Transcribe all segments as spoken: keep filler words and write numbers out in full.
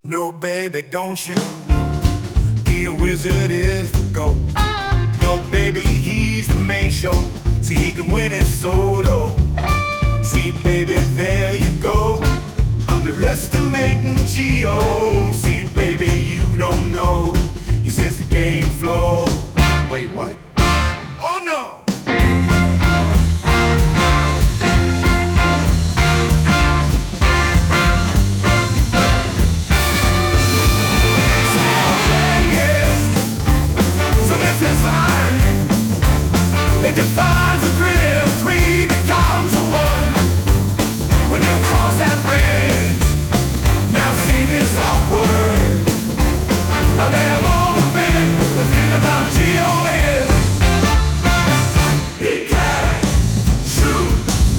No, baby, don't you? He a wizard is the GOAT. No, baby, he's the main show. See, he can win it solo. See, baby, there you go. Underestimating Geo. See, baby, you don't know. He says the game flow. Wait, what? Oh no! It defines the grid of three becomes a one. When you cross that bridge, now see this awkward. Now they have all been the thing about Geo is he can shoot.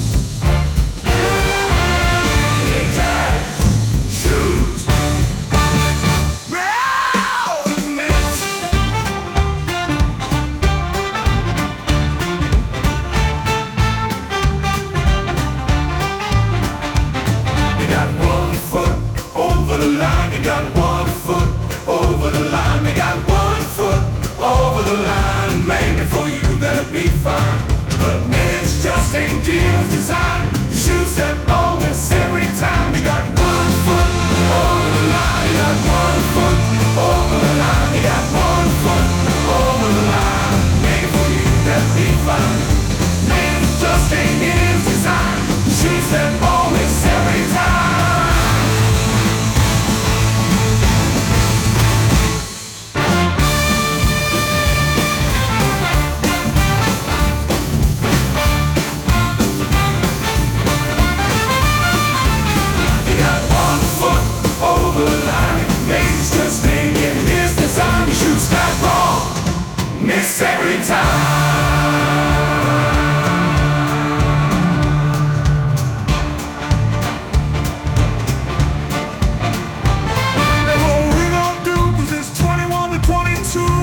He can shoot. Well, miss. They got one foot over the line. They got one foot over the line. Maybe for you that'll be fine, but man, it's just ain't Geo's design. Shoots that bonus every time. They got one foot over the line. They got one foot over the line. They got one foot over the line. Maybe for you that'll be fine. Man, it just ain't his design. Shoots that bonus every time. Miss every time. And what we gon' do, 'cause it's twenty-one to twenty-two.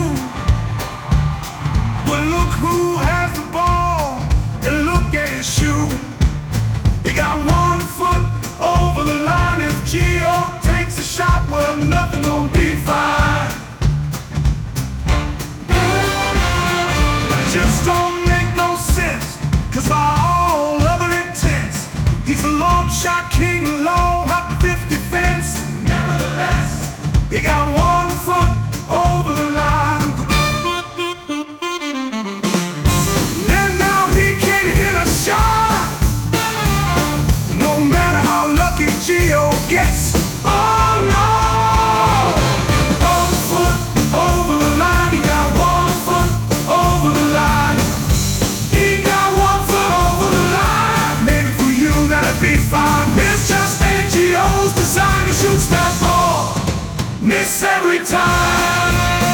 But look who has the ball, and look at his shoe. He got one foot over the line. If Geo takes a shot, well, nothing gon' be fine. Just don't make no sense, 'cause by all other intents, he's a long shot king, long hot fifty fence. Nevertheless, he got one foot over the line. And now he can't hit a shot, no matter how lucky Geo gets. Oh no! One foot over the line, he got one foot over the line. He got one foot over the line. Maybe for you that'd be fine. It's just ain't Geo's design. He shoots that ball, miss every time.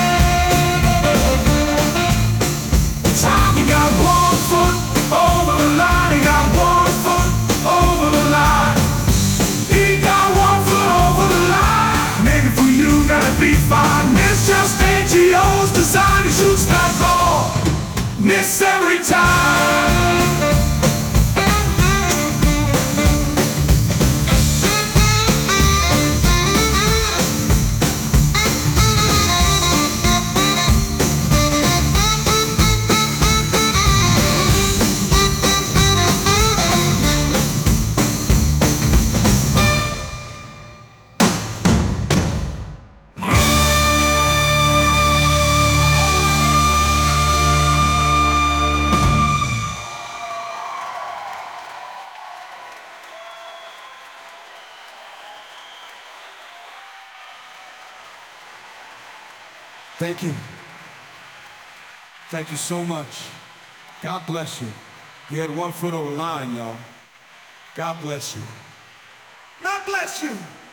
Time he got one foot over the line. He got one foot over the line. He got one foot over the line. Maybe for you that'd be fine. It's just ain't Geo's design. He shoots that ball, miss every time. Thank you. Thank you so much. God bless you. You had one foot over the line, y'all. God bless you. God bless you.